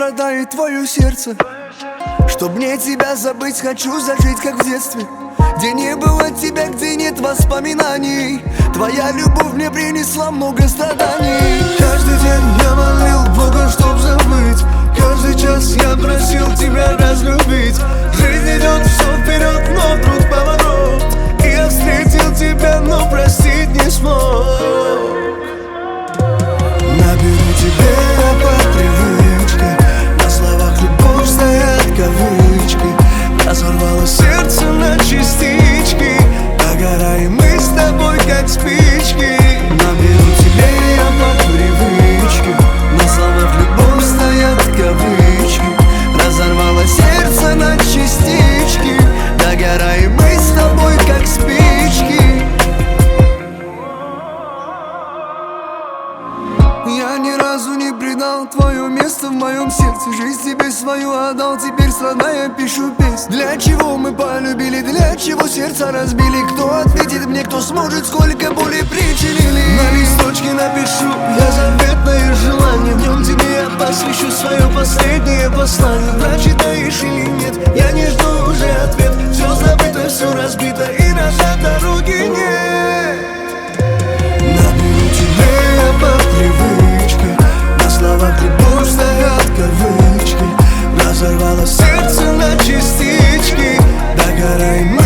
страдает твое сердце. Чтоб мне тебя забыть, хочу зажить, как в детстве, где не было тебя, где нет воспоминаний. Твоя любовь мне принесла много страданий. Каждый день я молил Бога, чтоб забыть. Каждый час я просил тебя разлюбить. Жизнь идет все вперед, но вдруг поворот, и я встретил тебя, но простить не смог. Наберу тебе я по привычке, на словах любовь стоят кавычки. Разорвало сердце на частички, догораем мы с тобой, как спички. Наберу тебе я по привычке, на словах любовь стоят кавычки. Разорвало сердце на частички, догораем мы с тобой, как спички. Я ни разу не предал твое место в моем сердце. Жизнь тебе свою отдал, теперь страдая пишу песнь. Для чего мы полюбили, для чего сердца разбили? Кто ответит мне, кто сможет, сколько боли причинили? На листочке напишу я заветное желание. В нем тебе я посвящу свое последнее послание. Прочитаешь или нет, я не жду уже ответ. Все забыто, все разбито, и назад дороги нет. Наберу тебе я по привычке, на словах любовь стоят кавычки. Разорвало сердце на частички, догораем